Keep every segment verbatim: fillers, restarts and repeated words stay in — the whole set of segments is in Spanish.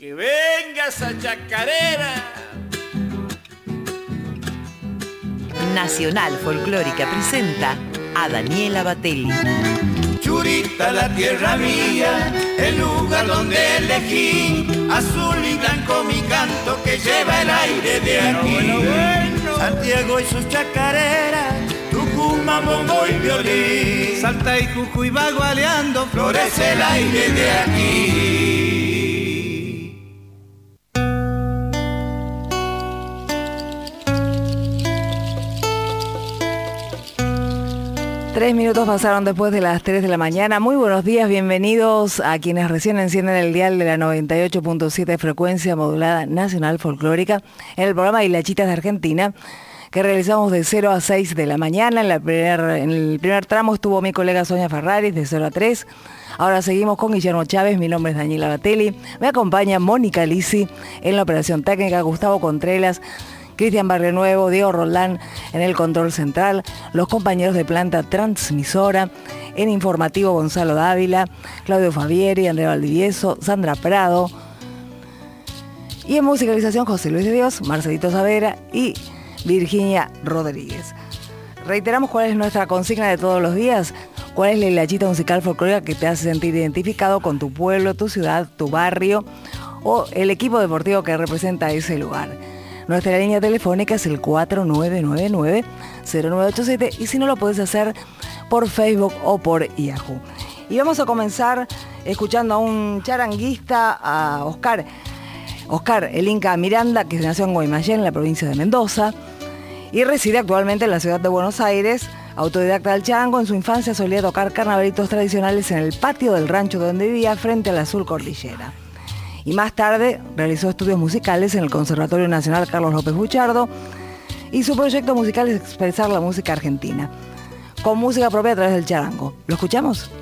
Que venga esa chacarera. Nacional Folclórica presenta a Daniela Batelli. Churita, la tierra mía, el lugar donde elegí, azul y blanco mi canto que lleva el aire de aquí. Bueno, bueno, bueno. Santiago y sus chacareras, Tucumán, bombo y violín, Salta y Jujuy bagualeando, florece el aire de aquí. Tres minutos pasaron después de las tres de la mañana. Muy buenos días, bienvenidos a quienes recién encienden el dial de la noventa y ocho punto siete frecuencia modulada nacional folclórica en el programa Hilachitas de Argentina, que realizamos de cero a seis de la mañana. En, la primer, en el primer tramo estuvo mi colega Sonia Ferraris de cero a tres. Ahora seguimos con Guillermo Chávez, mi nombre es Daniela Batelli. Me acompaña Mónica Lisi en la operación técnica, Gustavo Contreras, Cristian Barrionuevo, Diego Roldán en el control central, los compañeros de planta transmisora, en informativo Gonzalo Dávila, Claudio Fabieri, Andrea Valdivieso, Sandra Prado, y en musicalización José Luis de Dios, Marcelito Savera y Virginia Rodríguez. Reiteramos cuál es nuestra consigna de todos los días, cuál es la hilachita musical folclórica que te hace sentir identificado con tu pueblo, tu ciudad, tu barrio o el equipo deportivo que representa ese lugar. Nuestra línea telefónica es el cuatro nueve nueve nueve, cero nueve ocho siete y si no lo puedes hacer por Facebook o por Yahoo. Y vamos a comenzar escuchando a un charanguista, a Oscar, Oscar el Inca Miranda, que nació en Guaymallén, en la provincia de Mendoza, y reside actualmente en la ciudad de Buenos Aires. Autodidacta del charango, en su infancia solía tocar carnavalitos tradicionales en el patio del rancho donde vivía frente a la Azul Cordillera. Y más tarde realizó estudios musicales en el Conservatorio Nacional Carlos López Buchardo y su proyecto musical es expresar la música argentina, con música propia a través del charango. ¿Lo escuchamos?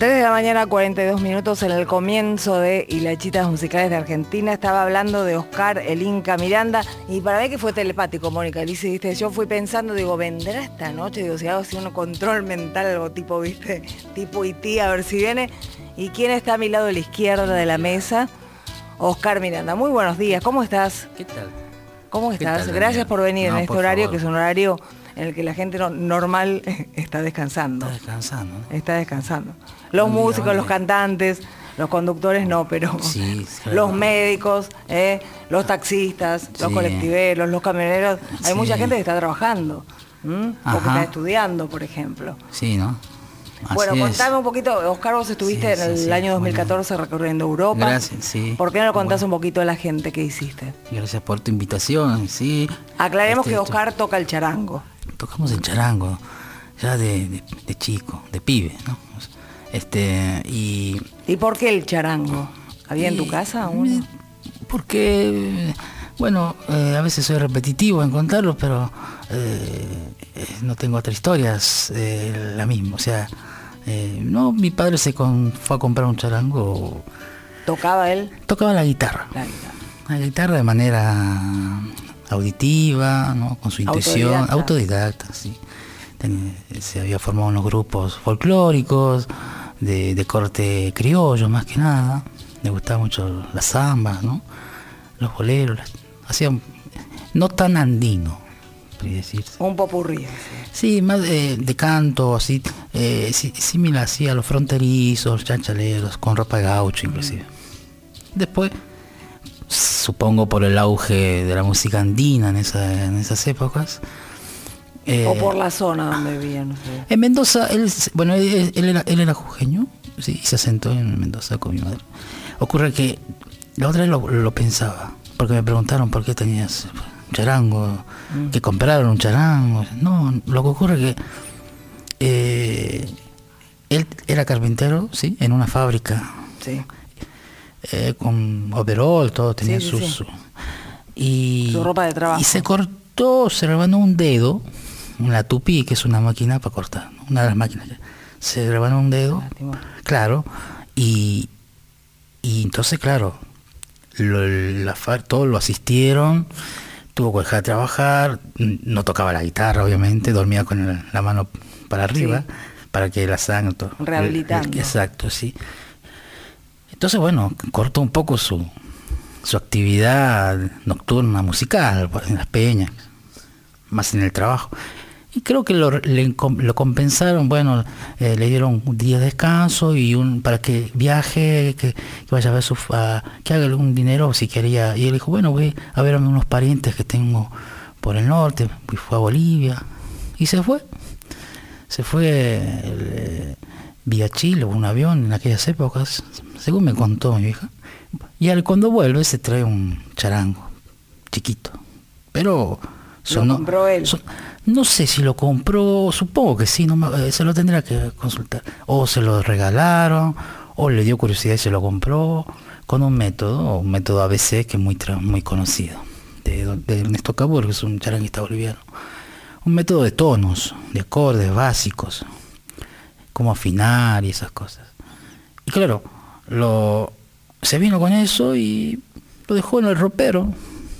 tres de la mañana, cuarenta y dos minutos, en el comienzo de Hilachitas Musicales de Argentina. Estaba hablando de Oscar el Inca Miranda, y para mí que fue telepático, Mónica Elise, ¿viste? Yo fui pensando, digo, ¿vendrá esta noche? Digo, si hago así un control mental, algo tipo, ¿viste? Tipo I T, a ver si viene. ¿Y quién está a mi lado a la izquierda de la mesa? Oscar Miranda. Muy buenos días, ¿cómo estás? ¿Qué tal? ¿Cómo estás? Tal, Gracias por venir no, en este por horario, favor. que es un horario en el que la gente no, normal está descansando. Está descansando, ¿no? Está descansando. Los Buen día, músicos, buen los día. cantantes, los conductores no, pero Sí, claro. los médicos, eh, los taxistas, los Sí. colectiveros, los camioneros. Hay Sí. mucha gente que está trabajando, ¿m? porque Ajá. está estudiando, por ejemplo. Sí, ¿no? Así Bueno, es. contame un poquito, Oscar, vos estuviste Sí, en el sí, sí, año dos mil bueno. catorce recorriendo Europa. Gracias, sí. ¿Por qué no le contás Bueno. un poquito a la gente qué hiciste? Gracias por tu invitación, sí. Aclaremos Este, que to- Oscar toca el charango. Tocamos el charango, ya de, de, de chico, de pibe, ¿no? Este, y... ¿Y por qué el charango? ¿Había en tu y- casa uno? Porque, bueno, eh, a veces soy repetitivo en contarlo, pero eh, eh, no tengo otras historias, eh, la misma. O sea, eh, no, mi padre se con, fue a comprar un charango, ¿Tocaba él? tocaba la guitarra. La guitarra. La guitarra de manera auditiva, ¿no? Con su intuición, Autodidacta. autodidacta, sí. Ten- se había formado unos grupos folclóricos, de, de corte criollo más que nada. Le gustaba mucho la samba, ¿no? Los boleros, las- hacían no tan andino, podría decirse. Un popurrí. Sí, más de, de canto, así, eh, sí, similar así a los fronterizos, chanchaleros, con ropa de gaucho inclusive. Después, supongo por el auge de la música andina en, esa, en esas épocas. eh, O por la zona donde vivía, no sé. En Mendoza, él, bueno, él, él era, él era jujeño, sí, y se asentó en Mendoza con mi madre. Ocurre que la otra vez lo, lo pensaba, porque me preguntaron por qué tenías un charango, Mm. que compraron un charango. No, lo que ocurre que eh, él era carpintero, sí, en una fábrica, Sí. eh, con overall, todo, tenía Sí, sí, sus... sí. su- y, Su ropa de trabajo. Y se cortó, se rebanó un dedo, una tupí, que es una máquina para cortar, ¿no? Una de las máquinas. Se rebanó un dedo, Lástima. claro, y, y entonces, claro, lo, la, fa- todos lo asistieron, tuvo que dejar de trabajar, n- no tocaba la guitarra, obviamente, dormía con el- la mano para arriba, Sí. para que la sangre... todo- Rehabilitando. el- el- exacto, sí. Entonces, bueno, cortó un poco su, su actividad nocturna musical en las peñas, más en el trabajo. Y creo que lo, le com- lo compensaron, bueno, eh, le dieron un día de descanso y un para que viaje, que, que vaya a ver su, a- que haga algún dinero si quería. Y él dijo, bueno, voy a ver a unos parientes que tengo por el norte, y fue a Bolivia. Y se fue. Se fue eh, vía Chile, un avión en aquellas épocas, según me contó mi hija. Y al, cuando vuelve se trae un charango chiquito. Pero sonó- compró él. son- no sé si lo compró, supongo que sí, no me- eh, se lo tendría que consultar. O se lo regalaron, o le dio curiosidad y se lo compró, con un método, un método A B C que es muy, tra- muy conocido, de, de Ernesto Cabur, que es un charanguista boliviano. Un método de tonos, de acordes básicos, cómo afinar y esas cosas. Y claro, lo, se vino con eso y lo dejó en el ropero.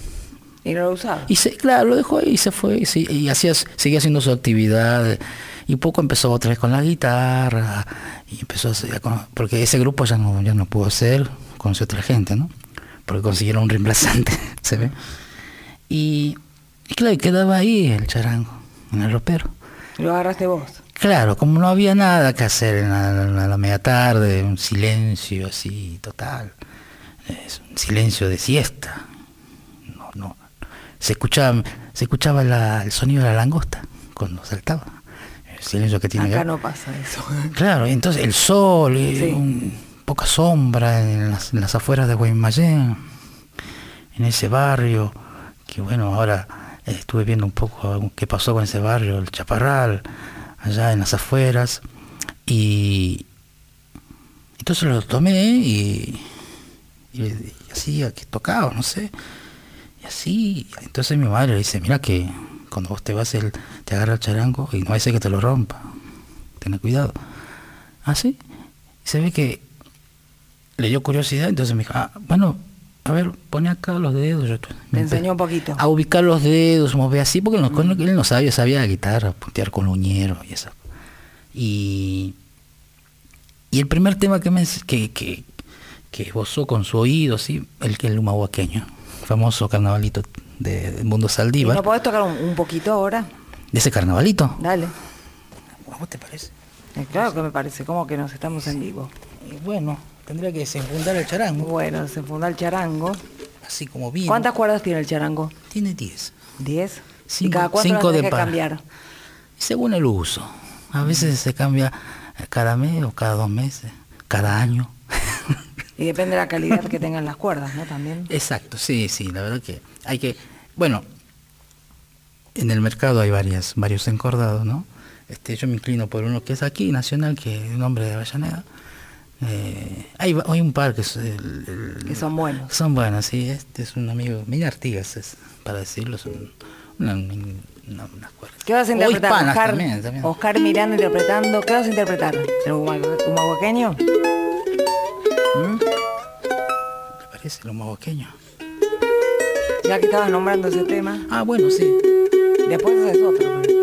Y no lo usaba. Y se, claro, lo dejó ahí y se fue. Y, sí, y hacía, seguía haciendo su actividad. Y poco empezó otra vez con la guitarra. Y empezó a hacer, porque ese grupo ya no, ya no pudo ser, conoció otra gente, ¿no? Porque consiguieron un reemplazante, ¿se ve? Y, y claro, quedaba ahí el charango, en el ropero. Lo agarraste vos. Claro, como no había nada que hacer en la, en la media tarde, un silencio así total, es un silencio de siesta. No, no. Se escuchaba, se escuchaba la- el sonido de la langosta cuando saltaba. El silencio que tiene. Acá que- no pasa eso. Claro, y entonces el sol, y Sí. un- poca sombra en las, en las afueras de Guaymallén, en ese barrio, que bueno, ahora eh, estuve viendo un poco qué pasó con ese barrio, el Chaparral, allá en las afueras, y entonces lo tomé y, y, y así, que tocaba, no sé, y así, entonces mi madre le dice, mira que cuando vos te vas, él te agarra el charango y no va a ser que te lo rompa, ten cuidado. ¿Ah, sí? se ve que le dio curiosidad, entonces me dijo, ah, bueno, a ver, pone acá los dedos. Yo, me enseñó un poquito. A ubicar los dedos, mover así, porque él no, mm. él no sabía, sabía la guitarra, puntear con uñero y eso. Y, y el primer tema que me que, que, que esbozó con su oído, sí, el que el humahuaqueño, famoso carnavalito de, de Mundo Saldívar. ¿Y no podés tocar un, un poquito ahora? ¿De ese carnavalito? Dale. ¿Cómo te parece? Eh, claro que me parece, como que nos estamos en vivo. Y bueno, tendría que desenfundar el charango. Bueno, desenfundar el charango. Así como bien. ¿Cuántas cuerdas tiene el charango? Tiene diez. ¿Diez? Cinco, ¿Y cada cuánto cinco las de tenés que par. cambiar? Según el uso. A veces se cambia cada mes o cada dos meses, cada año. Y depende de la calidad que tengan las cuerdas, ¿no? También. Exacto, sí, sí, la verdad que hay que... Bueno, en el mercado hay varias, varios encordados, ¿no? Este, yo me inclino por uno que es aquí, nacional, que es un hombre de Avellaneda. Eh, hay, hay un par que, es el, el, que son buenos. Son buenos, sí. Este es un amigo, Miguel Artigas, es, para decirlo, son una, una, unas cuerdas. ¿Qué vas a interpretar? O hispanas Oscar, también, también. Oscar Miranda interpretando. ¿Qué vas a interpretar? ¿El humahuaqueño? ¿Mm? ¿Te parece el humahuaqueño? Ya que estabas nombrando ese tema. Ah, bueno, sí. Después es otro. Pero...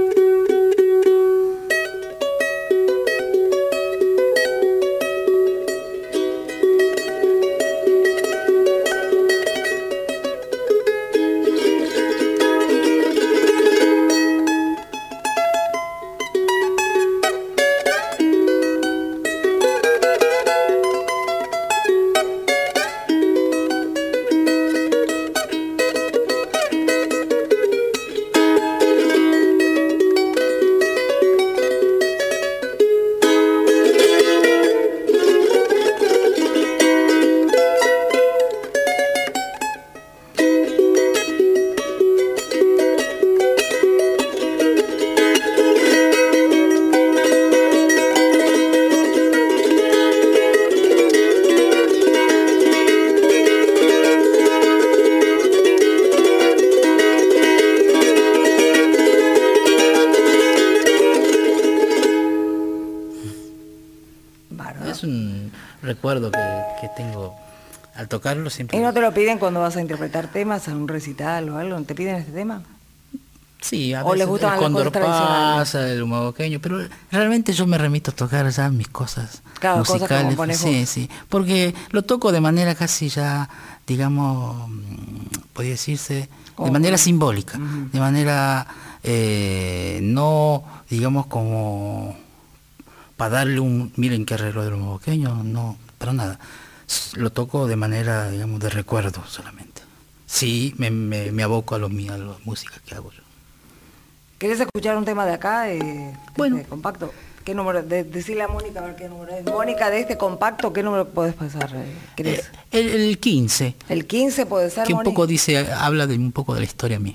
recuerdo que, que tengo al tocarlo siempre. ¿Y no te lo piden cuando vas a interpretar temas a un recital o algo? ¿Te piden este tema? Sí, a ¿O veces les gustan el las Cóndor cosas tradicionales? Pasa, el humahuaqueño, pero realmente yo me remito a tocar ya mis cosas claro, musicales. Cosas que compones sí, vos. sí, porque lo toco de manera casi ya, digamos, podría decirse, oh, de manera okay. simbólica, Uh-huh. de manera eh, no, digamos, como para darle un, miren qué arreglo del humahuaqueño, no, para nada. Lo toco de manera, digamos, de recuerdo solamente. Sí, me, me, me aboco a los a la música que hago yo. ¿Querés escuchar un tema de acá, de, de bueno. este compacto? ¿Qué número? De, decirle a Mónica a ver qué número es. Mónica, de este compacto, ¿qué número podés pasar? ¿Querés? Eh, el, el quince. El quince puede ser, que un Mónica. poco dice, habla de un poco de la historia mía.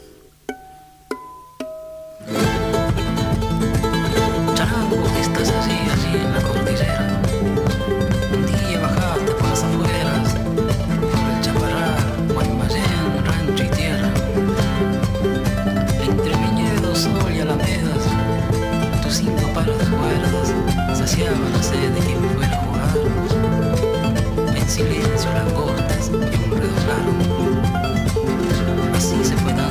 Charango, estás así, así en la cordillera. Un día bajaste por las afueras, por el Chaparral, Guaymallén, rancho y tierra. Entre viñedos, sol y alamedas, tus cinco pares de cuerdas saciaban la sed de quien fuera a jugar. En silencio langostas y un redoblaron. Así se fue dando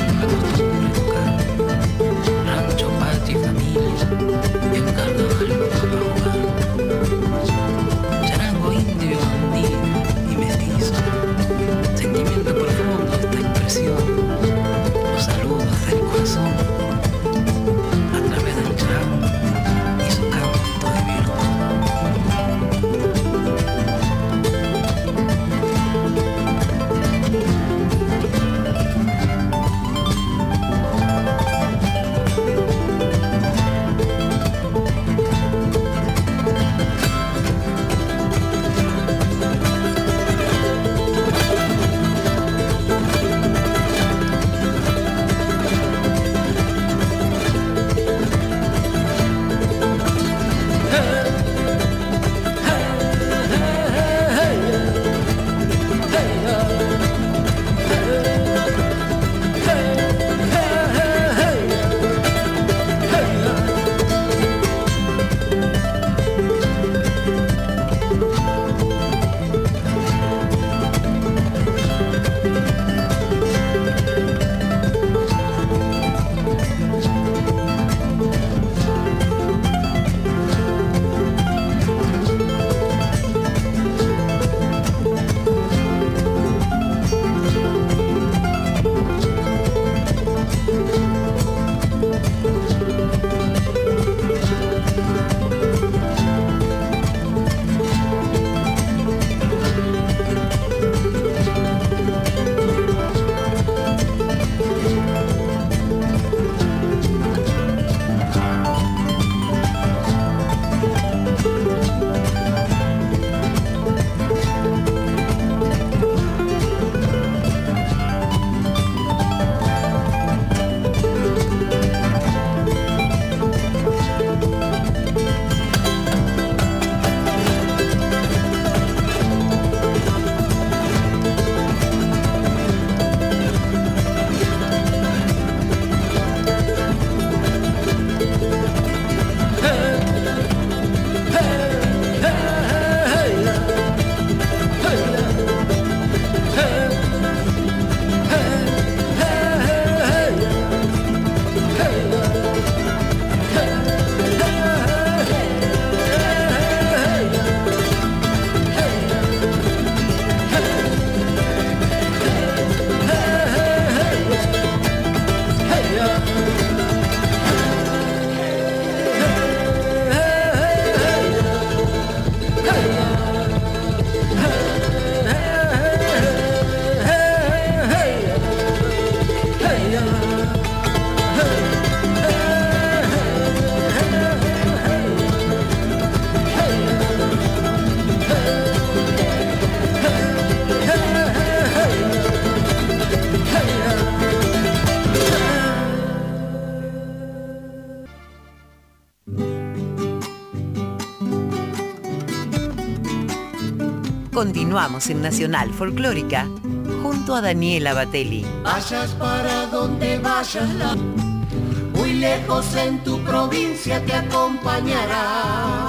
Continuamos en Nacional Folclórica junto a Daniela Batelli. Vayas para donde vayas, la... muy lejos en tu provincia te acompañará.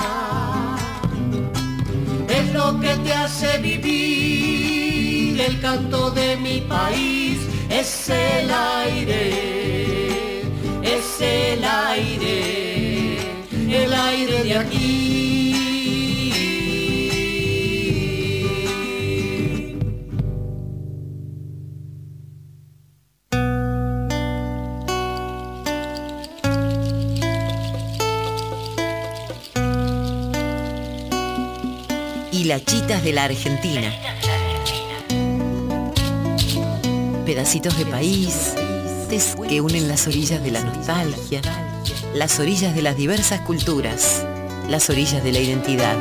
Es lo que te hace vivir el canto de mi país, es el aire, es el aire, el aire de aquí. Hilachitas de la Argentina. Pedacitos de país que unen las orillas de la nostalgia, las orillas de las diversas culturas, las orillas de la identidad.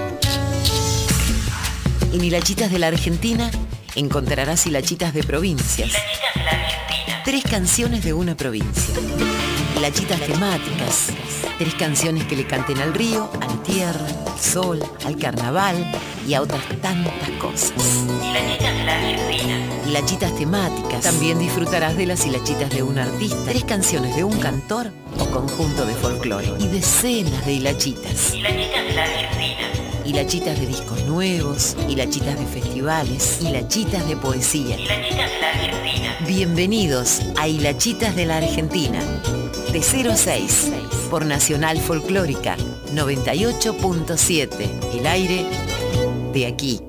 En Hilachitas de la Argentina encontrarás hilachitas de provincias. Tres canciones de una provincia. Hilachitas temáticas. Tres canciones que le canten al río, a la tierra, al sol, al carnaval y a otras tantas cosas. Hilachitas de la Argentina. Hilachitas temáticas. También disfrutarás de las hilachitas de un artista, tres canciones de un cantor o conjunto de folclore y decenas de hilachitas. Hilachitas de la Argentina. Hilachitas de discos nuevos, hilachitas de festivales, hilachitas de poesía. Hilachitas de la Argentina. Bienvenidos a Hilachitas de la Argentina. De cero a seis, por Nacional Folclórica noventa y ocho punto siete, el aire de aquí.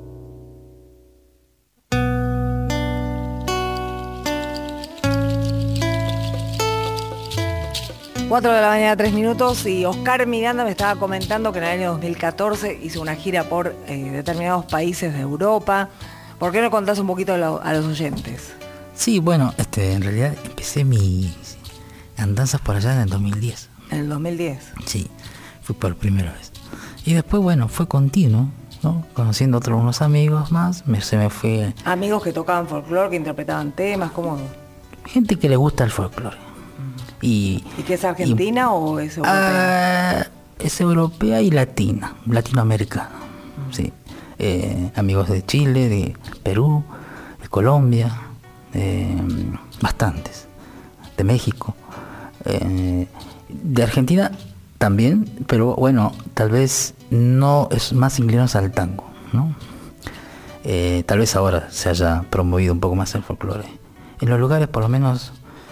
cuatro de la mañana, tres minutos, y Oscar Miranda me estaba comentando que en el año dos mil catorce hizo una gira por eh, determinados países de Europa. ¿Por qué no contás un poquito a, lo, a los oyentes? Sí, bueno, este, en realidad empecé mis andanzas por allá en el dos mil diez. ¿En el dos mil diez? Sí, fui por primera vez. Y después, bueno, fue continuo, ¿no? Conociendo otros unos amigos más, me, se me fue... Amigos que tocaban folclore, que interpretaban temas, ¿cómo? Gente que le gusta el folclore. Y, ¿Y que es argentina y, o es europea? Uh, es europea y latina, latinoamericana, uh-huh. Sí. Eh, amigos de Chile, de Perú, de Colombia, eh, bastantes, de México, eh, de Argentina también, pero bueno, tal vez no es más inclinados al tango, ¿no? Eh, tal vez ahora se haya promovido un poco más el folclore. En los lugares por lo menos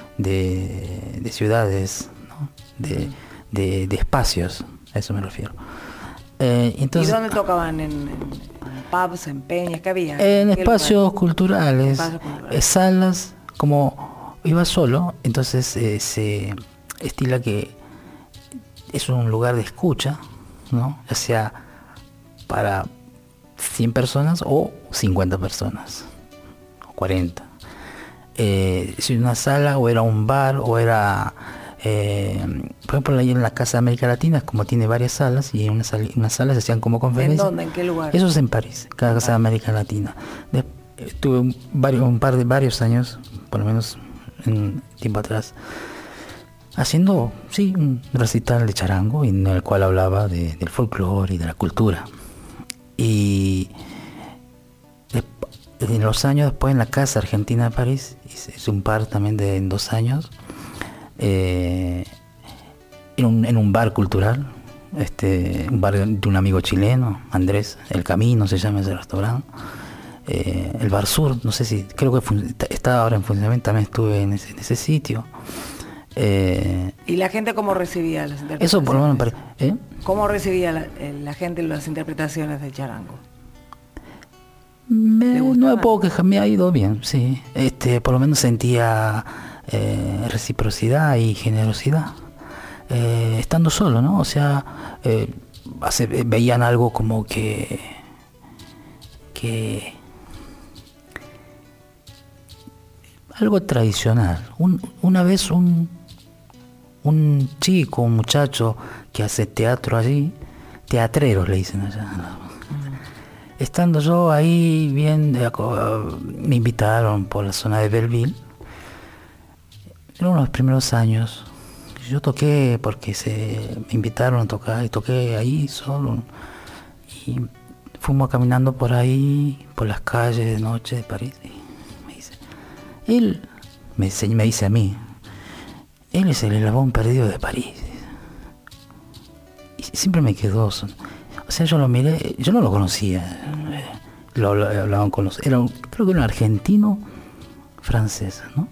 de, de ciudades, ¿no? de, de, de espacios, a eso me refiero. Eh, entonces, ¿y dónde tocaban? ¿En, en, en pubs, en peñas? ¿Qué había? En espacios culturales, espacios culturales, eh, salas. Como iba solo, entonces eh, se estila que es un lugar de escucha, ¿no? Ya sea para cien personas o cincuenta personas, o cuarenta. Eh, si una sala o era un bar o era, eh, por ejemplo, ahí en la Casa de América Latina, como tiene varias salas, y en una sala, una sala se hacían como conferencias. ¿En dónde? ¿En qué lugar? Eso es en París, cada Casa de América Latina. De, Estuve un, varios, un par de varios años, por lo menos en tiempo atrás, haciendo, sí, un recital de charango en el cual hablaba de, del folclore y de la cultura. Y de, en los años después en la Casa Argentina de París, hice un par también de en dos años, eh, en, un, en un bar cultural, este, un bar de un amigo chileno, Andrés, El Camino se llama ese restaurante. Eh, el Bar Sur, no sé si, creo que fun- está ahora en funcionamiento, también estuve en ese, en ese sitio. Eh, ¿Y la gente cómo recibía las interpretaciones? Eso por lo menos pare- ¿eh? ¿Cómo recibía la, la gente las interpretaciones del charango? Me, no me puedo quejar, me ha ido bien, sí. Este, por lo menos sentía eh, reciprocidad y generosidad. Eh, estando solo, ¿no? O sea, eh, hace, veían algo como que... que algo tradicional. Un, una vez un, un chico, un muchacho que hace teatro allí, teatreros le dicen allá. Mm. Estando yo ahí bien, me invitaron por la zona de Belleville. Eran uno de los primeros años. Yo toqué porque se me invitaron a tocar y toqué ahí solo. Y fuimos caminando por ahí, por las calles de noche de París, y me dice, él, me, me dice a mí, él es el eslabón perdido de París. Y siempre me quedó, o sea, yo lo miré, yo no lo conocía, lo hablaban con los, era, creo que era un argentino francés, ¿no?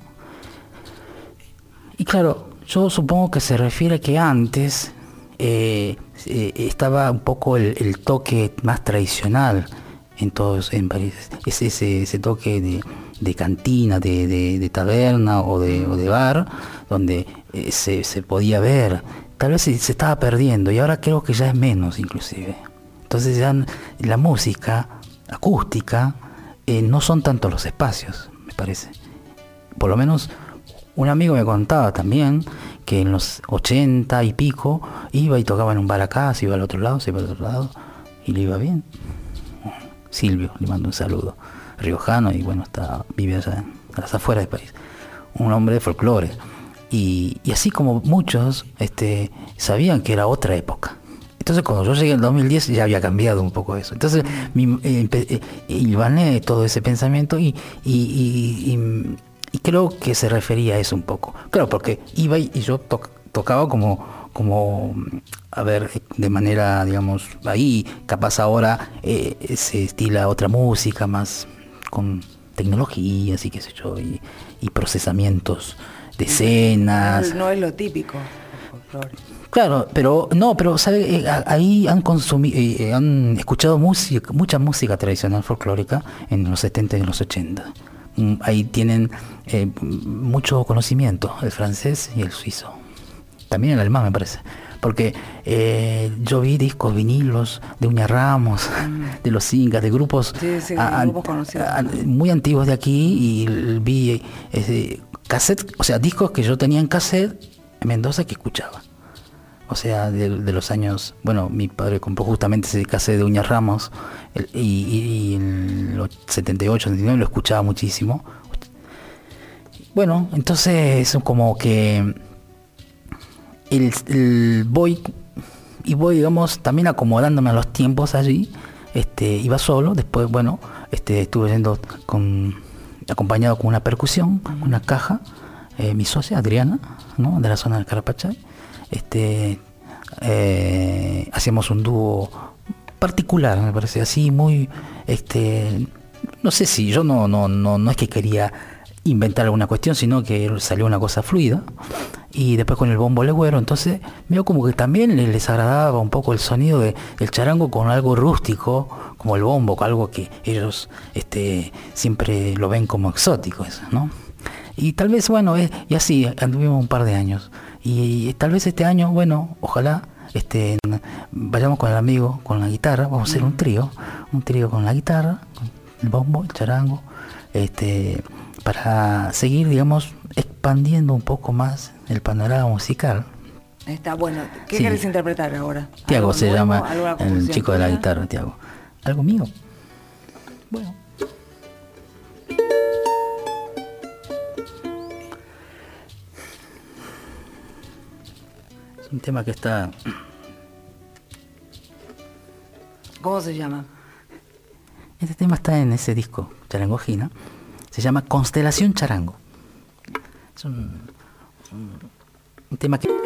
Y claro, yo supongo que se refiere a que antes eh, eh, estaba un poco el, el toque más tradicional en todos, en París, ese, ese, ese toque de, de cantina, de, de, de taberna o de, o de bar, donde eh, se, se podía ver. Tal vez se, se estaba perdiendo y ahora creo que ya es menos inclusive. Entonces ya la música acústica eh, no son tanto los espacios, me parece. Por lo menos un amigo me contaba también que en los ochenta y pico iba y tocaba en un bar acá, se iba al otro lado, se iba al otro lado y le iba bien. Silvio, le mando un saludo, riojano, y bueno, está, vive allá a las afueras del país. Un hombre de folclore. Y, y así como muchos este, sabían que era otra época. Entonces cuando yo llegué en el dos mil diez ya había cambiado un poco eso. Entonces mi, eh, eh, hilvané todo ese pensamiento y, y, y, y, y creo que se refería a eso un poco. Claro, porque iba y, y yo to, tocaba como, como, a ver, de manera, digamos, ahí, capaz ahora eh, se estila otra música más con tecnología, así que sé yo, y, y procesamientos de escenas. No, no es lo típico. Claro, pero no, pero sabe, eh, ahí han consumido, eh, han escuchado música, mucha música tradicional folclórica en los setenta y en los ochenta. Mm, ahí tienen eh, mucho conocimiento, el francés y el suizo. También el alemán, me parece. Porque eh, yo vi discos vinilos de Uña Ramos, mm. de los Incas, de grupos, sí, sí, a, grupos conocidos. A, a, muy antiguos de aquí, y vi eh, cassette, o sea, discos que yo tenía en cassette en Mendoza que escuchaba. O sea, de, de los años, bueno, mi padre compró justamente ese cassette de Uña Ramos, el, y, y, y en los setenta y ocho, setenta y nueve lo escuchaba muchísimo. Bueno, entonces como que el, el voy y voy, digamos, también acomodándome a los tiempos allí. Este, iba solo, después, bueno, este, estuve yendo con, acompañado con una percusión, uh-huh. una caja, eh, mi socia Adriana, ¿no? De la zona del Carapachay. Este, eh, hacíamos un dúo particular, me parece, así muy, este, no sé si yo no, no, no, no es que quería inventar alguna cuestión, sino que salió una cosa fluida. Y después con el bombo legüero, entonces veo como que también les agradaba un poco el sonido de, del charango con algo rústico, como el bombo, algo que ellos este, siempre lo ven como exótico, eso, ¿no? Y tal vez, bueno, eh, y así anduvimos un par de años. Y, y tal vez este año, bueno, ojalá este, vayamos con el amigo, con la guitarra, vamos a hacer un trío, un trío con la guitarra, con el bombo, el charango, este, para seguir, digamos, expandiendo un poco más el panorama musical. Está bueno. ¿Qué sí. querés interpretar ahora? Tiago se nuevo, llama el chico de la guitarra, Tiago. ¿Algo mío? Bueno. Es un tema que está... ¿Cómo se llama? Este tema está en ese disco, Charangojina. Se llama Constelación Charango. Es un, un, un tema que...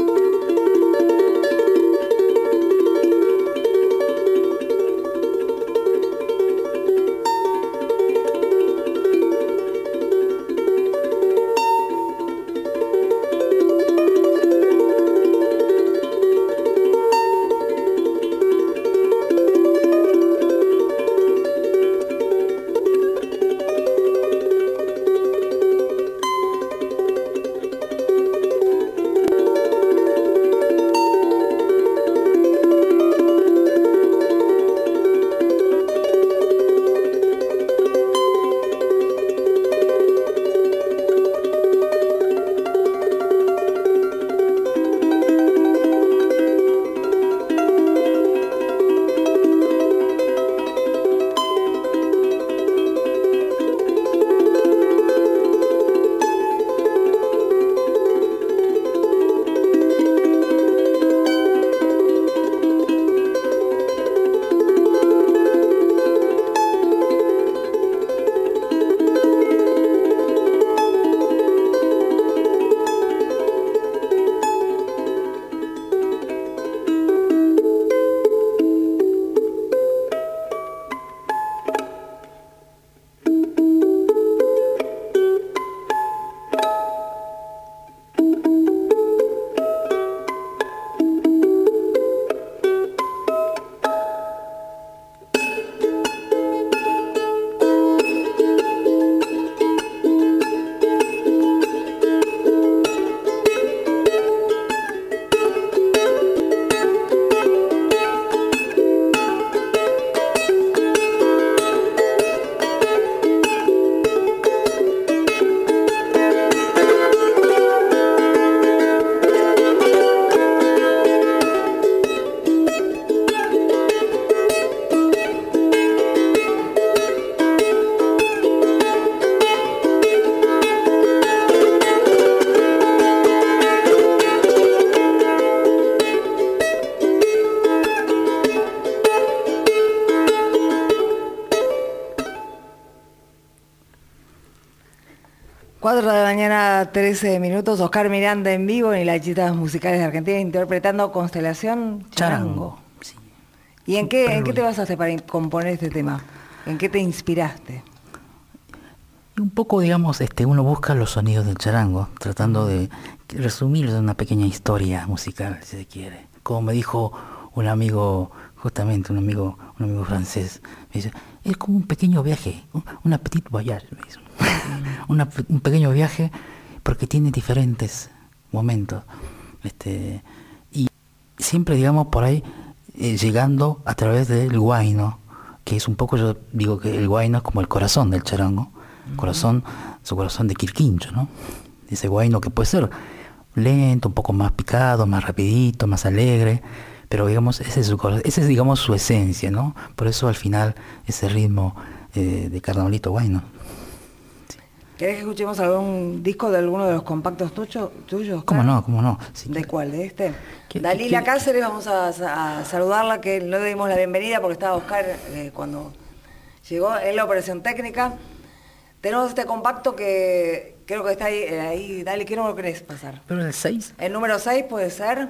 cuatro de la mañana, trece minutos. Oscar Miranda en vivo en las Chitas Musicales de Argentina, interpretando Constelación Charango. Charango, sí. ¿Y en qué, en qué te basaste para componer este tema? ¿En qué te inspiraste? Y un poco, digamos, este, uno busca los sonidos del charango, tratando de resumirlo en una pequeña historia musical, si se quiere. Como me dijo un amigo, justamente un amigo, un amigo francés, me dice, es como un pequeño viaje, un, una petit voyage, me dice. Una, un pequeño viaje porque tiene diferentes momentos. Este, y siempre, digamos, por ahí, eh, llegando a través del huayno, que es un poco, yo digo que el huayno es como el corazón del charango, uh-huh. corazón, su corazón de Quirquincho, ¿no? Ese huayno que puede ser lento, un poco más picado, más rapidito, más alegre, pero digamos, ese es su corazón, ese es, digamos, su esencia, ¿no? Por eso al final ese ritmo eh, de carnavalito huayno. ¿Querés que escuchemos algún disco de alguno de los compactos tuyos? tuyos ¿Cómo no? ¿Cómo no? Sí, ¿de cuál? ¿De este? ¿Qué, Dalila qué, Cáceres, vamos a, a saludarla, que no le dimos la bienvenida porque estaba Oscar eh, cuando llegó en la operación técnica. Tenemos este compacto que creo que está ahí. Eh, ahí Dale, ¿qué número querés pasar? ¿Pero el seis? El número seis puede ser.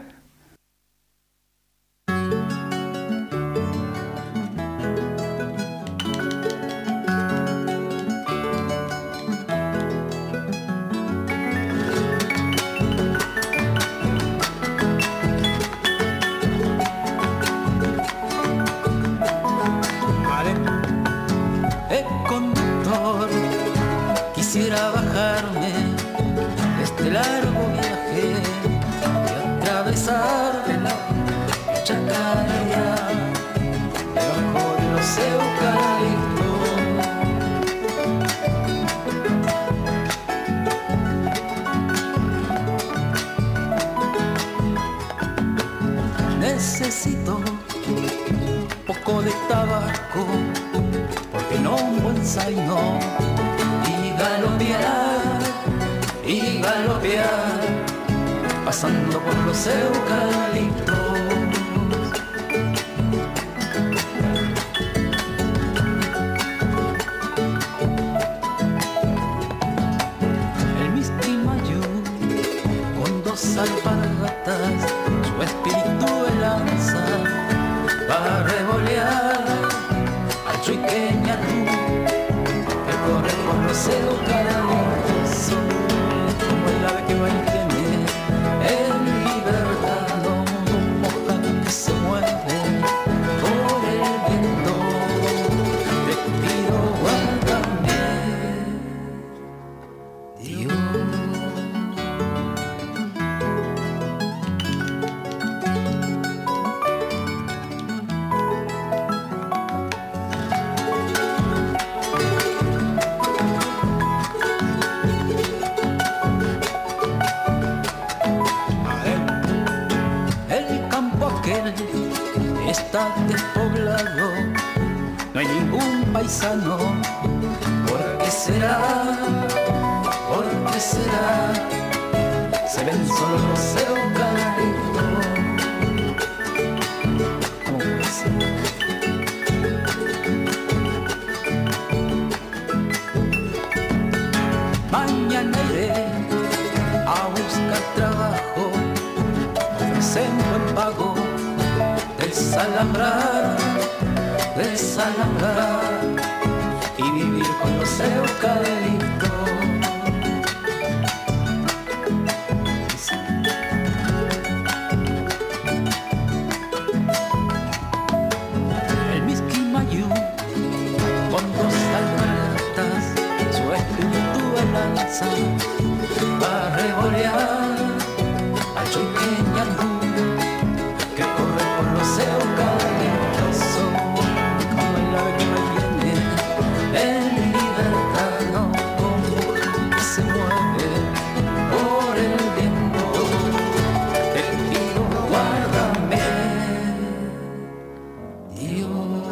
Quisiera bajarme de este largo viaje y atravesar la chacarera debajo de los eucaliptos. Necesito un poco de tabaco porque no un buen zaino. Galopear y galopear, pasando por los eucaliptos. El Mistimayú, con dos alpargatas, su espíritu de lanza, va a revolear al Chuiqueñatú. Los eucaliptos son como el ave que va y viene en libertad, no mojan que se mueve por el viento. Te pido guárdame, Dios. Está despoblado, no hay ningún paisano. ¿Por qué será? ¿Por qué será? Se ven solo los eucaliptos. ¿Cómo puede ser? Mañana iré a buscar trabajo, ofrecen buen pago. Desalambrar, desalambrar y vivir con los eucaliptos. El Miskimayú, con dos alpargatas, su espíritu de lanza, va a revolear al Chuiqueñatú. Los eucaliptos son como el ave que va y viene en libertad, no como que se mueve por el viento. Te pido guárdame, Dios.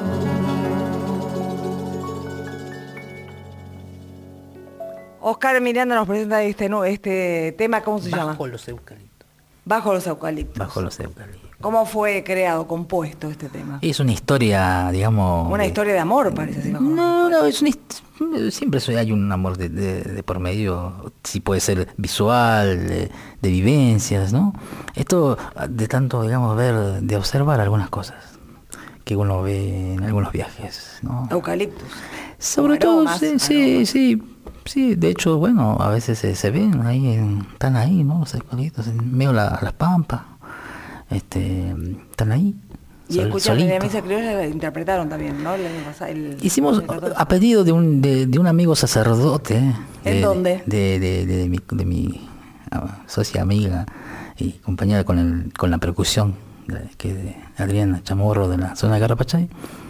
Oscar Miranda nos presenta este, no, este tema, ¿cómo se Bajo llama? Bajo los eucaliptos. Bajo los eucaliptos. Bajo los eucaliptos. ¿Cómo fue creado, compuesto este tema? Es una historia, digamos... Una de, historia de amor, parece. Así bajo. No, no, es una, hist- siempre hay un amor de, de, de por medio, si puede ser visual, de, de vivencias, ¿no? Esto de tanto, digamos, ver, de observar algunas cosas que uno ve en algunos viajes, ¿no? Eucaliptus. Sobre Como todo, aromas, sí, sí, aromas. sí, sí, de hecho, bueno, a veces se, se ven ahí, en- están ahí, ¿no? Los eucaliptos, en medio de la- las pampas, este, están ahí. Y sol- escuchame, la solitos. misa criolla la interpretaron también, ¿no? El año pasado, el- Hicimos el catorce. a pedido de un, de, de un amigo sacerdote. ¿En de- dónde? De, de, de, de mi, de mi ah, socia amiga y compañera con, el, con la percusión, de, que de Adriana Chamorro de la zona de Carapachay.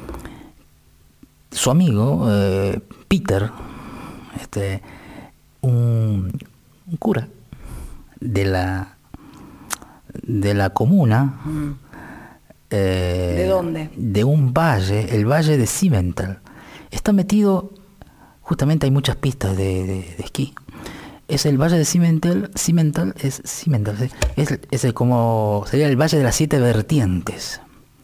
Su amigo, eh, Peter, este, un, un cura de la, de la comuna. Mm. Eh, ¿De dónde? De un valle, el valle de Cimental. Está metido, justamente hay muchas pistas de, de, de esquí. Es el valle de Cimental, Cimental es Cimental, ¿sí? es, es el como sería el valle de las siete vertientes.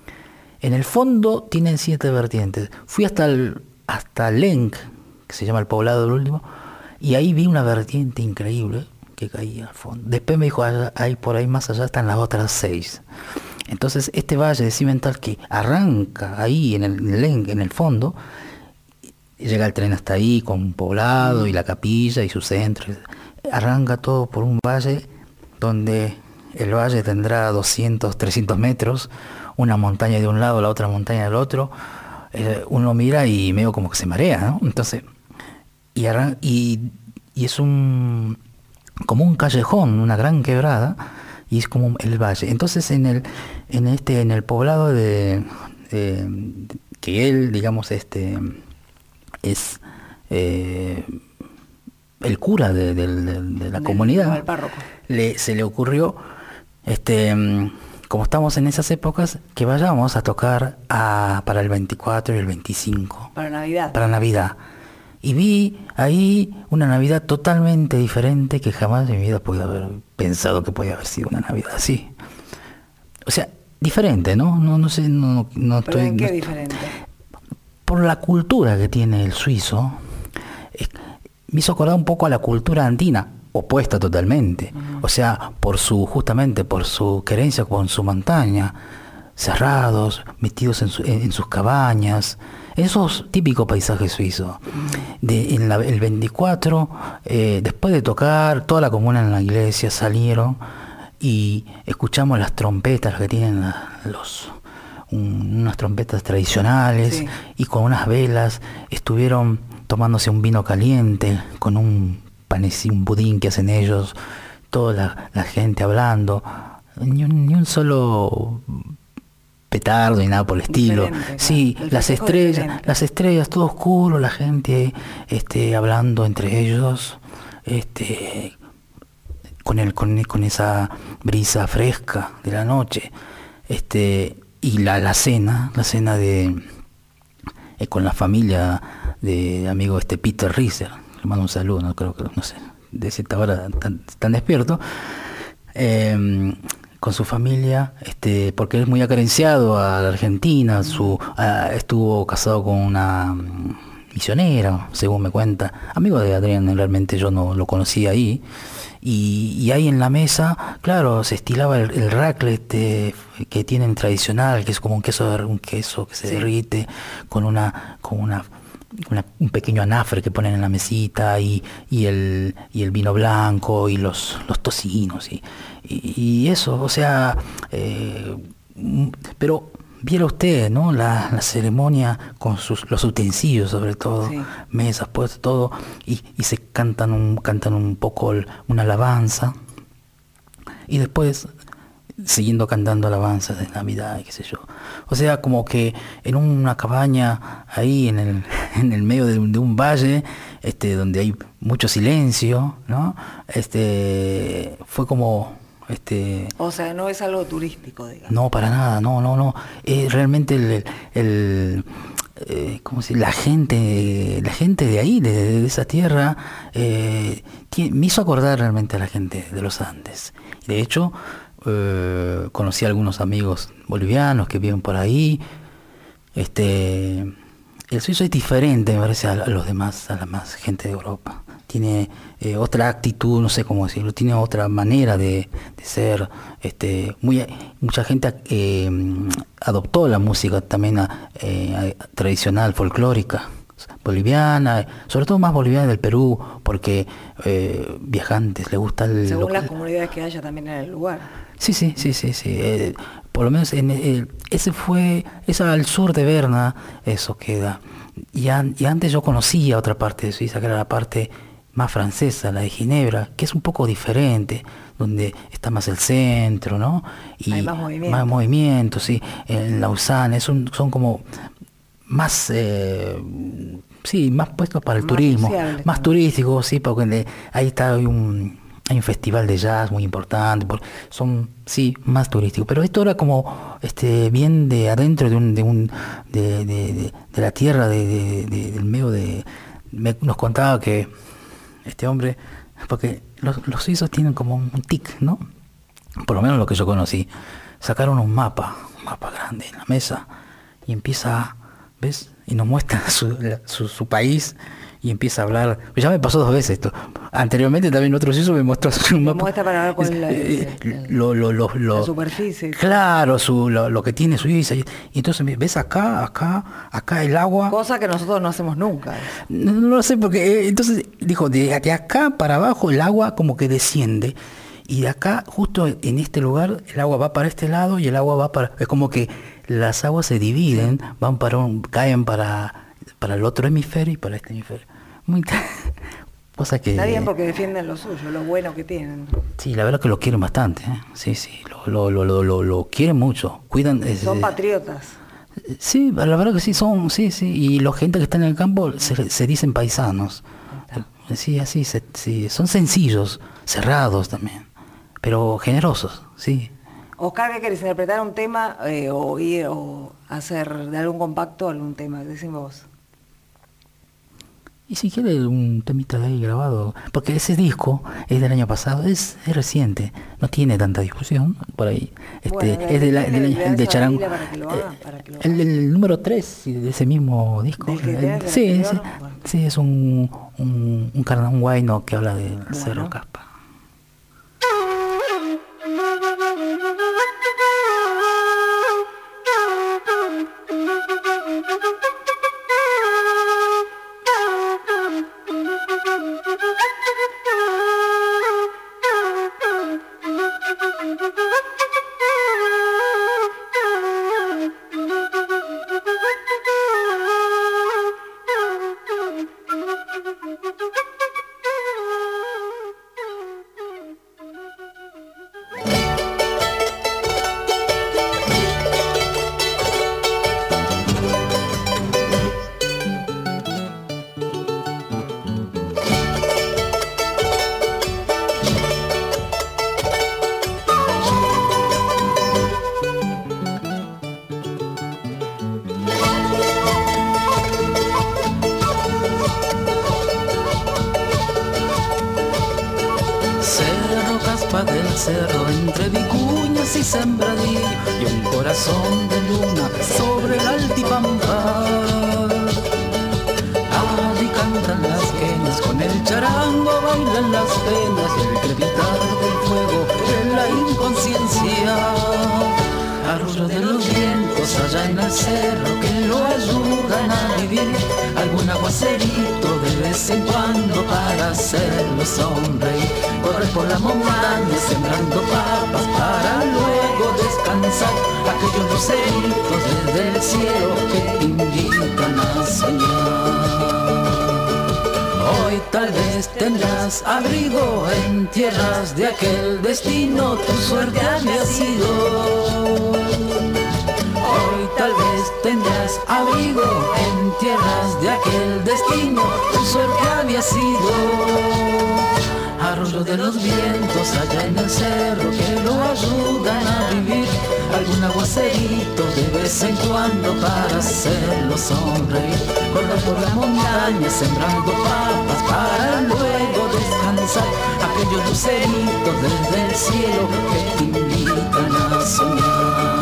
En el fondo tienen siete vertientes. Fui hasta el, hasta Lenc, que se llama el poblado del último, y ahí vi una vertiente increíble que caía al fondo. Después me dijo, allá, ahí por ahí más allá están las otras seis. Entonces este valle de Cimental que arranca ahí en el Lenc, en el fondo, llega el tren hasta ahí con un poblado y la capilla y su centro. Arranca todo por un valle donde el valle tendrá doscientos, trescientos metros, una montaña de un lado, la otra montaña del otro. Eh, uno mira y medio como que se marea, ¿no? Entonces, y, arran- y, y es un como un callejón, una gran quebrada, y es como el valle. Entonces en el en este en el poblado de, de que él, digamos, este es eh, el cura de, de- de- de la Del- comunidad, el párroco. le, se le ocurrió, este, mm, como estamos en esas épocas, que vayamos a tocar a, para el veinticuatro y el veinticinco, Para Navidad. para Navidad. Y vi ahí una Navidad totalmente diferente que jamás en mi vida pude haber pensado que podía haber sido una Navidad así. O sea, diferente, ¿no? No, no sé, no, no ¿Pero estoy... en qué no- diferente? por la cultura que tiene el suizo, eh, me hizo acordar un poco a la cultura andina, opuesta totalmente. Uh-huh. O sea, por su, justamente por su querencia con su montaña, cerrados, metidos en, su, en, en sus cabañas, esos típicos paisajes suizos. Uh-huh. De, en la, el veinticuatro, eh, después de tocar, toda la comuna en la iglesia salieron y escuchamos las trompetas que tienen la, los... Un, unas trompetas tradicionales, sí, y con unas velas estuvieron tomándose un vino caliente con un panecillo, un budín que hacen ellos, toda la, la gente hablando, ni un, ni un solo petardo ni nada por el estilo. Diferente, sí, claro. Las estrellas, diferente. Las estrellas, todo oscuro, la gente este, hablando entre ellos, este, con el, con, con esa brisa fresca de la noche, este. Y la, la cena, la cena de eh, con la familia de amigo este Peter Rieser, le mando un saludo, no creo que, no sé, de cierta hora tan, tan despierto, eh, con su familia, este, porque es muy acarenciado a la Argentina, su a, estuvo casado con una misionera, según me cuenta, amigo de Adrián, realmente yo no lo conocí ahí. Y, y ahí en la mesa, claro, se estilaba el, el raclette eh, que tienen tradicional, que es como un queso, un queso que se sí. derrite con una, con una, una, un pequeño anafre que ponen en la mesita, y, y el, y el vino blanco y los, los tocinos y, y, y eso, o sea, eh, pero viera usted, ¿no? La, la ceremonia con sus, los utensilios, sobre todo, sí, mesas, pues todo, y, y se cantan un, cantan un poco el, una alabanza, y después siguiendo cantando alabanzas de Navidad y qué sé yo. O sea, como que en una cabaña ahí en el, en el medio de un, de un valle, este, donde hay mucho silencio, ¿no? Este, fue como Este, o sea, no es algo turístico, digamos. No, para nada, no, no, no. Eh, realmente el, el, el eh, ¿cómo se dice? La gente, la gente de ahí, de, de esa tierra, eh, tiene, me hizo acordar realmente a la gente de los Andes. De hecho, eh, conocí a algunos amigos bolivianos que viven por ahí. Este, el suizo es diferente, me parece, a, a los demás, a la más gente de Europa. Tiene eh, otra actitud, no sé cómo decirlo, tiene otra manera de, de ser. Este, muy, mucha gente eh, adoptó la música también eh, tradicional, folclórica, boliviana, sobre todo más boliviana del Perú, porque eh, viajantes les gusta el... Según lo, las comunidades que haya también en el lugar. Sí, sí, sí, sí, sí. Eh, por lo menos en el, ese fue, es al sur de Berna, eso queda. Y, an, y antes yo conocía otra parte de Suiza, que era la parte más francesa, la de Ginebra, que es un poco diferente, donde está más el centro, ¿no? Y hay más movimiento. Más movimiento, sí. En Lausanne es un, son como más, eh, sí, más puestos para el más turismo, sociales, más turísticos, sí, porque de, ahí está hay un, hay un festival de jazz muy importante, por, son, sí, más turísticos. Pero esto era como, este, bien de adentro de un, de un, de, de, de, de la tierra, de, de, de, del medio de, me, nos contaba que este hombre, porque los, los suizos tienen como un tic, ¿no? Por lo menos lo que yo conocí. Sacaron un mapa, un mapa grande en la mesa, y empieza, ¿ves? Y nos muestra su, su, su país, y empieza a hablar. Ya me pasó dos veces esto. Anteriormente también otro suizo me mostró su me mapa. Muestra para ver con la, eh, eh, lo, lo, lo, lo, la superficie. Claro, su, lo, lo que tiene Suiza. Y, y entonces ves acá, acá, acá el agua. Cosa que nosotros no hacemos nunca. No, no lo sé, porque eh, entonces dijo, de, de acá para abajo el agua como que desciende. Y de acá, justo en este lugar, el agua va para este lado y el agua va para... Es como que las aguas se dividen, van para un, caen para, para el otro hemisferio y para este hemisferio. Muy cosa que... Está bien porque defienden lo suyo, lo bueno que tienen. Sí, la verdad que lo quieren bastante, ¿eh? Sí, sí, lo, lo, lo, lo, lo, lo quieren mucho, cuidan... Son eh, patriotas. Sí, la verdad que sí, son, sí, sí, y la gente que está en el campo se, se dicen paisanos. Sí, así, se, sí, son sencillos, cerrados también, pero generosos, sí. Oscar, ¿qué querés? ¿Interpretar un tema eh, o ir o hacer de algún compacto algún tema? ¿Qué decís vos? Y si quiere un temita de ahí grabado, porque ese disco es del año pasado, es, es reciente, no tiene tanta discusión por ahí. Este, bueno, es de la, del, el, el de Charango. Eh, el, el número tres de ese mismo disco. ¿Del que el, sí, sí, bueno. sí, es un, un, un carnaval guayno que habla del bueno. Cerro Caspa. Del cerro entre vicuñas y sembradillo y un corazón de luna sobre el altipampa. Allí cantan las quenas, con el charango bailan las penas y el crepitar del fuego de la inconsciencia. Arrullo de los vientos allá en el cerro que lo ayudan a vivir, algún aguacerito de vez en cuando para hacerlo sonreír. Corre por la montaña sembrando papas para luego descansar, aquellos luceritos desde el cielo que te invitan a soñar. Hoy tal vez tendrás abrigo en tierras de aquel destino, tu suerte había sido. Hoy tal vez tendrás abrigo en tierras de aquel destino, tu suerte había sido. Arrullo de los vientos allá en el cerro que lo ayudan a vivir, algún aguacerito de vez en cuando para hacerlo sonreír. Corre por la montaña sembrando papas para luego descansar, aquellos luceritos desde el cielo que te invitan invitan a soñar.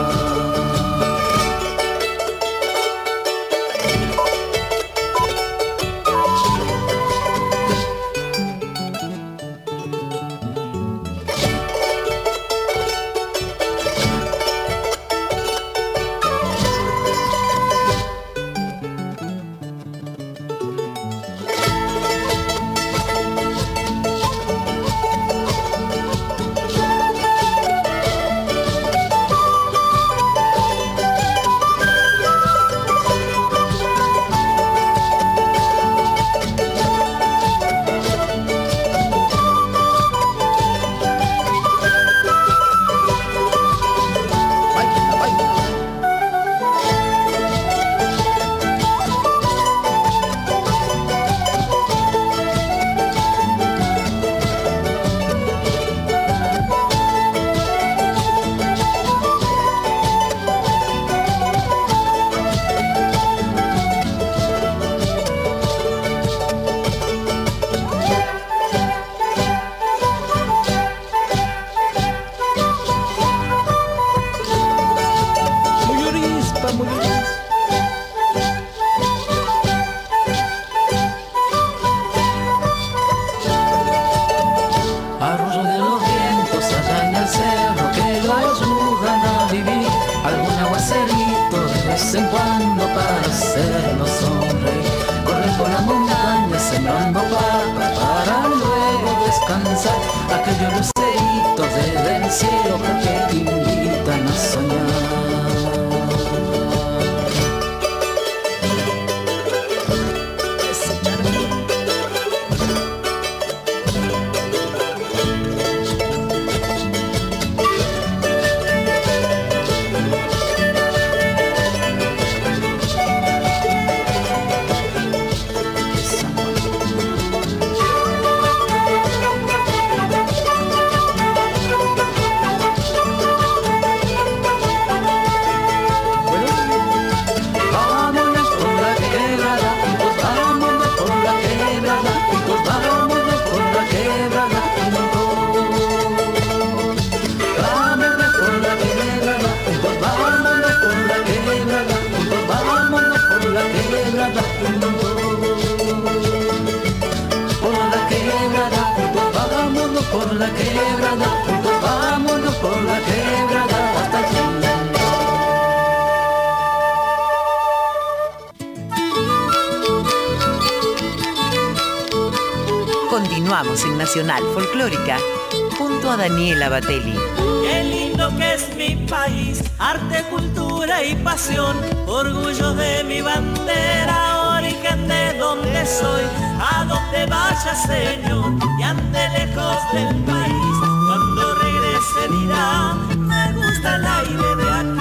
Continuamos en Nacional Folclórica junto a Daniela Batelli. Qué lindo que es mi país, arte, cultura y pasión, orgullo de mi bandera, origen de donde soy, a donde vaya señor y ande lejos del país, cuando regrese dirá, me gusta el aire de aquí.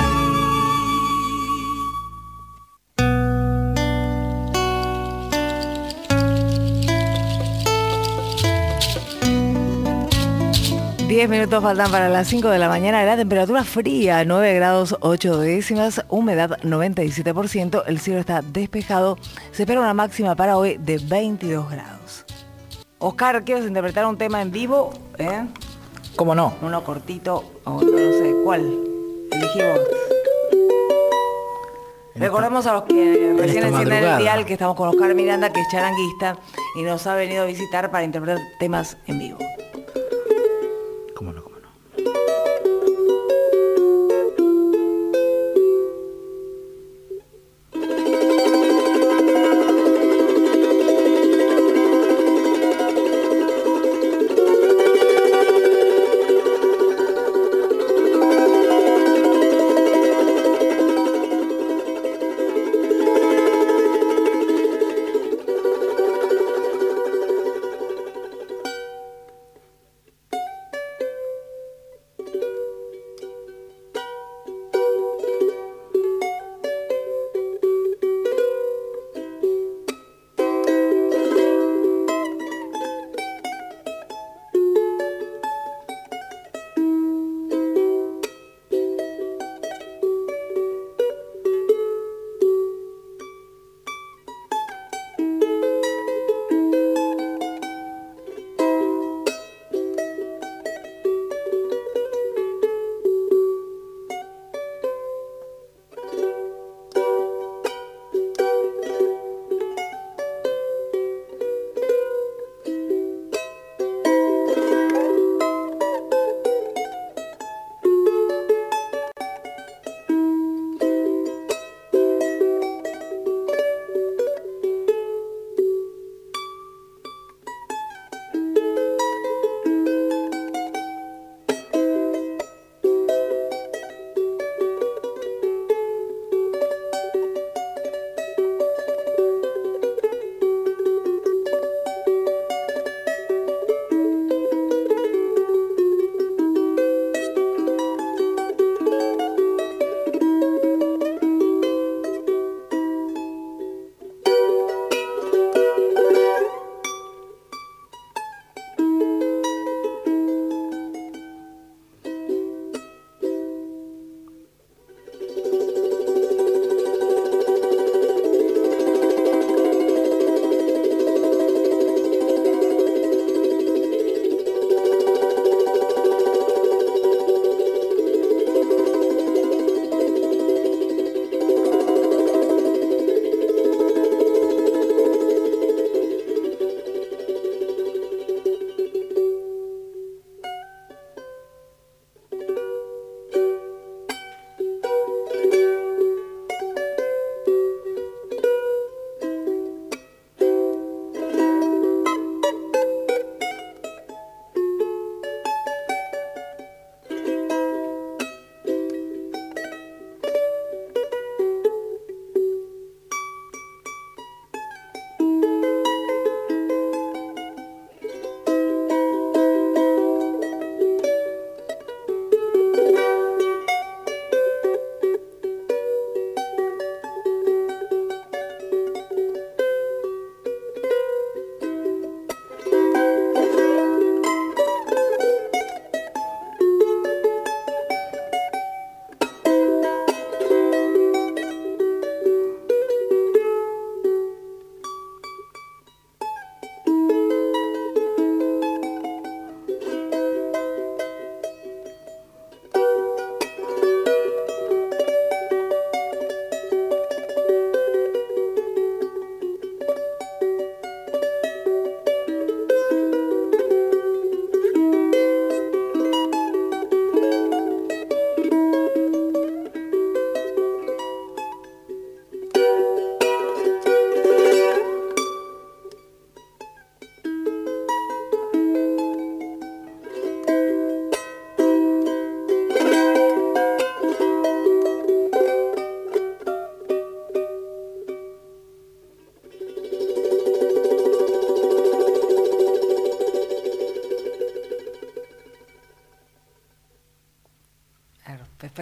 diez minutos faltan para las cinco de la mañana. La temperatura fría, nueve grados ocho décimas, humedad noventa y siete por ciento, el cielo está despejado. Se espera una máxima para hoy de veintidós grados. Oscar, ¿quieres interpretar un tema en vivo? ¿Eh? ¿Cómo no? Uno cortito, o no sé, ¿cuál? Elegí vos. Recordemos a los que recién encienden el dial que estamos con Oscar Miranda, que es charanguista y nos ha venido a visitar para interpretar temas en vivo. ¿Cómo no? ¿Cómo no?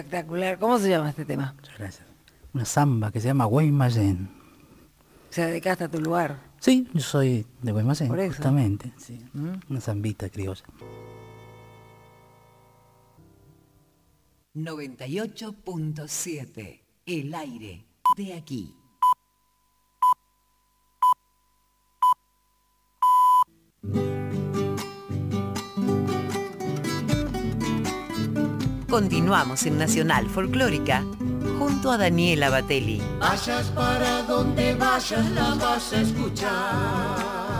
Espectacular. ¿Cómo se llama este tema? Muchas gracias. Una samba que se llama Guaymallén. Se dedicaste a tu lugar. Sí, yo soy de Guaymallén, Por eso. justamente. Sí. ¿Mm? Una zambita criolla. noventa y ocho punto siete. El aire de aquí. Continuamos en Nacional Folclórica junto a Daniela Batelli. Vayas para donde vayas, la vas a escuchar.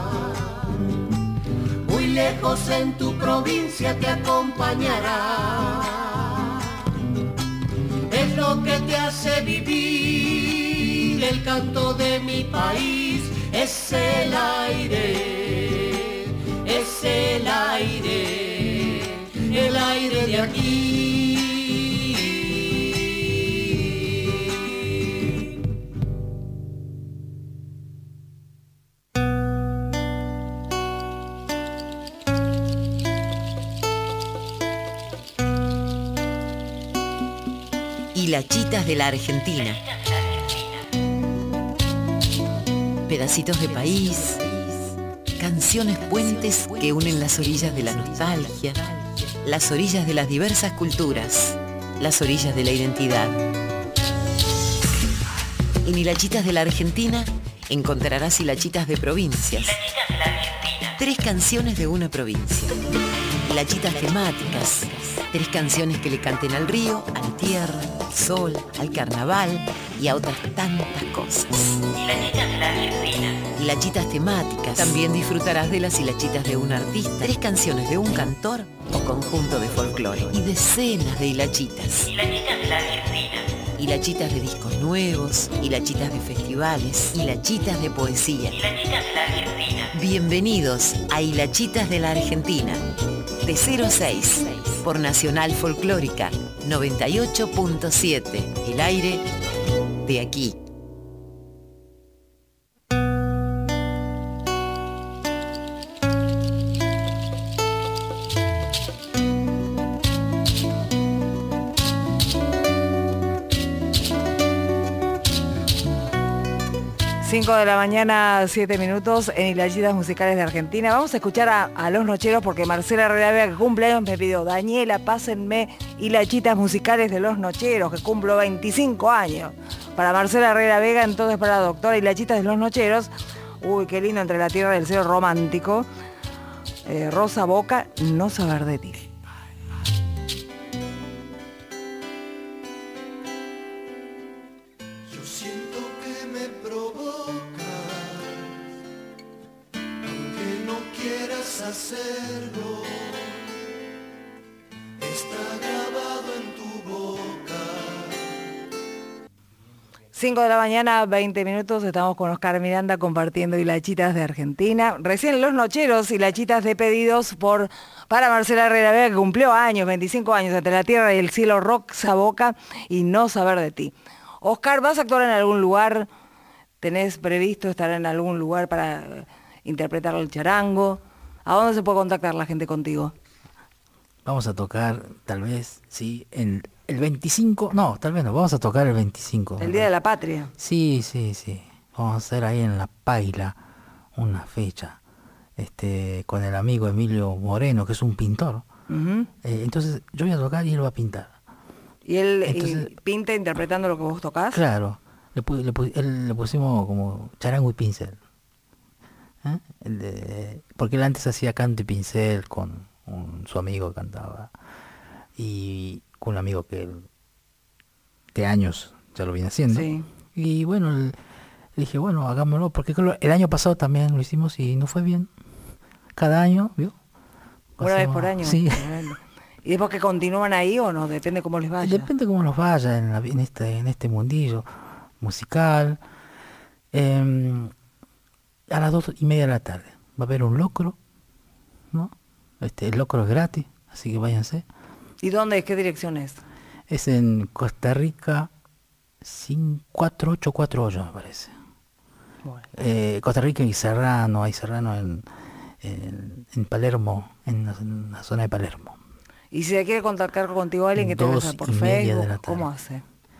Muy lejos en tu provincia te acompañará. Es lo que te hace vivir el canto de mi país. Es el aire, es el aire, el aire de aquí. Hilachitas de la Argentina. Pedacitos de país, canciones puentes que unen las orillas de la nostalgia, las orillas de las diversas culturas, las orillas de la identidad. En Hilachitas de la Argentina encontrarás hilachitas de provincias. Tres canciones de una provincia. Hilachitas temáticas. Tres canciones que le canten al río, a la tierra, al sol, al carnaval y a otras tantas cosas. Hilachitas de la Argentina. Hilachitas temáticas. También disfrutarás de las hilachitas de un artista, tres canciones de un cantor o conjunto de folclore y decenas de hilachitas. Hilachitas de la Argentina. Hilachitas de discos nuevos, hilachitas de festivales, hilachitas de poesía. Hilachitas de la Argentina. Bienvenidos a Hilachitas de la Argentina. De cero a seis, por Nacional Folclórica, noventa y ocho punto siete, el aire de aquí. cinco de la mañana, siete minutos en Hilachitas Musicales de Argentina. Vamos a escuchar a, a Los Nocheros porque Marcela Herrera Vega, que cumple años, me pidió: Daniela, pásenme Hilachitas Musicales de Los Nocheros, que cumplo veinticinco años. Para Marcela Herrera Vega, entonces para la doctora Hilachitas de Los Nocheros. Uy, qué lindo, Entre la Tierra y el Cielo, romántico. Eh, Rosa Boca, No saber de ti. Hacerlo está grabado en tu boca. cinco de la mañana, veinte minutos, estamos con Oscar Miranda compartiendo Hilachitas de Argentina. Recién Los Nocheros, Hilachitas de pedidos por para Marcela Herrera Vega, que cumplió años, veinticinco años, Entre la Tierra y el Cielo, Rosa Boca y No saber de ti. Oscar, ¿vas a actuar en algún lugar? ¿Tenés previsto estar en algún lugar para interpretar el charango? ¿A dónde se puede contactar la gente contigo? Vamos a tocar, tal vez, sí, en el veinticinco, no, tal vez no, vamos a tocar el veinticinco. El Día de la Patria. Sí, sí, sí. Vamos a hacer ahí en La Paila una fecha, este, con el amigo Emilio Moreno, que es un pintor. Uh-huh. eh, entonces yo voy a tocar y él va a pintar. ¿Y él entonces, y pinta interpretando lo que vos tocás? Claro, le, le, él, le pusimos como charango y pincel. ¿Eh? El de, porque él antes hacía canto y pincel con un, su amigo que cantaba, y con un amigo que de años ya lo viene haciendo. Sí. Y bueno, le, le dije, bueno, hagámoslo, porque el año pasado también lo hicimos y no fue bien. Cada año, ¿vio? Una vez por año. Sí. ¿Y después que continúan ahí o no? Depende cómo les vaya. Depende cómo nos vaya en, la, en, este, en este mundillo musical. Eh, A las dos y media de la tarde va a haber un locro, ¿no? Este, el locro es gratis, así que váyanse. ¿Y dónde? ¿Qué dirección es? Es en Costa Rica, cuatro ocho cuatro ocho, me parece. Bueno. Eh, Costa Rica y Serrano, hay Serrano en, en, en Palermo, en la, en la zona de Palermo. Y si se quiere contactar contigo alguien que te Dos vea por y media de Facebook, la tarde. ¿cómo hace?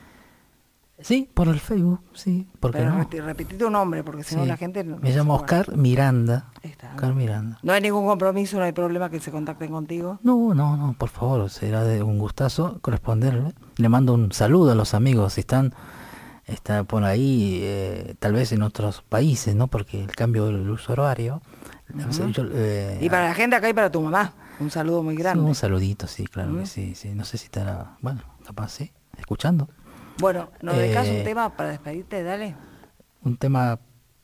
Sí, por el Facebook, sí, porque Pero no. repeti- repetí tu nombre, porque si no Sí. la gente... no- Me no llamo se acuerda. Oscar Miranda. Ahí está. Oscar Miranda. No hay ningún compromiso, no hay problema que se contacten contigo. No, no, no, por favor, será de un gustazo corresponderle. Le mando un saludo a los amigos, si están, está por ahí, eh, tal vez en otros países, ¿no? Porque el cambio del uso horario. a veces yo, eh, Y para la gente acá y para tu mamá, un saludo muy sí, grande. un saludito, sí, claro Ujú. que sí, sí. No sé si estará, bueno, capaz, sí, escuchando. Bueno, nos dedicas Eh, un tema para despedirte, dale. Un tema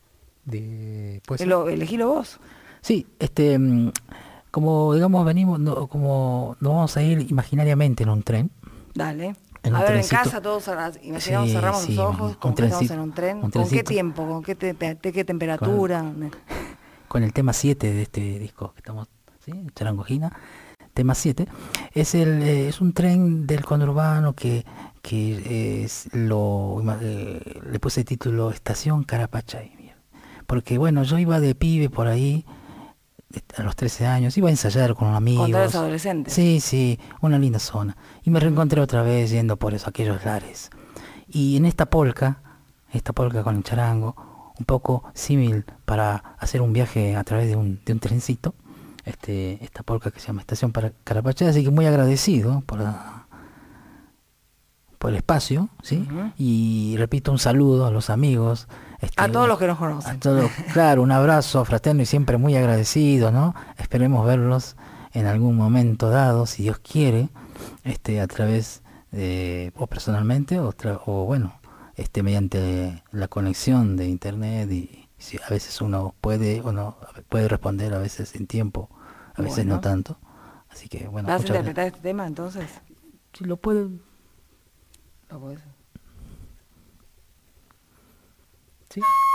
de... pues, Lo, elegilo vos. sí, este, mm, como digamos venimos, no, como nos vamos a ir imaginariamente en un tren. Dale. En A un ver, trencito. en casa todos cerra- imaginamos, Sí, cerramos sí, los ojos, un como que estamos trencito, en un tren. un ¿Con qué trencito. tiempo? ¿Con qué, te- te- qué temperatura? Con el tema siete de este disco que estamos, ¿sí? Charangojina, tema siete, es el eh, es un tren del conurbano que, que es lo eh, le puse el título Estación Carapachay, mira. Porque bueno, yo iba de pibe por ahí a los trece años, iba a ensayar con amigos. Cuando eres adolescente. Sí, sí, una linda zona. Y me reencontré otra vez yendo por esos, aquellos lares. Y en esta polca, esta polca con el charango, un poco símil para hacer un viaje a través de un, de un trencito, este, esta polca que se llama Estación para Carapachay, así que muy agradecido por la, por el espacio, ¿sí? Ujú. Y repito, un saludo a los amigos. Este, A todos un- los que nos conocen. a todos, claro, un abrazo fraterno y siempre muy agradecido, ¿no? Esperemos verlos en algún momento dado, si Dios quiere, este, a través de, o personalmente, o, tra- o bueno, este, mediante la conexión de internet y si a veces uno puede o no puede responder, a veces en tiempo, a veces Bueno. no tanto. Así que bueno, ¿Vas a muchas interpretar este tema entonces? gracias. Si lo puede, Lo podés. sí.